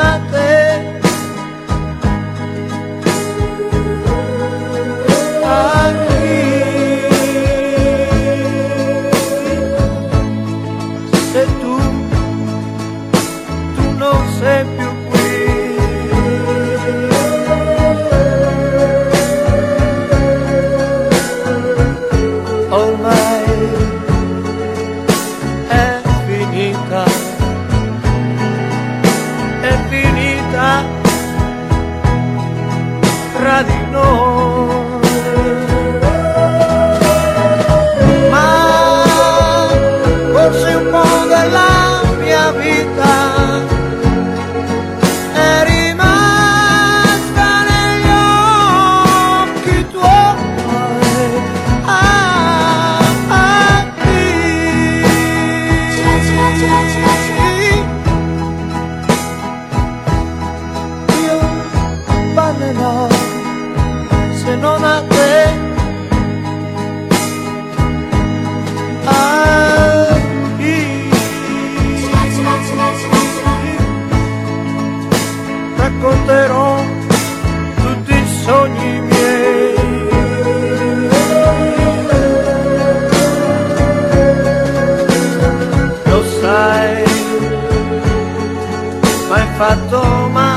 a te. Se tu non sei più qui, ormai è finita tra di noi. Forse un po' della mia vita è rimasta negli occhi tuoi. Io ballerò se non a te. Racconterò tutti i sogni miei. Lo sai, m'hai fatto male.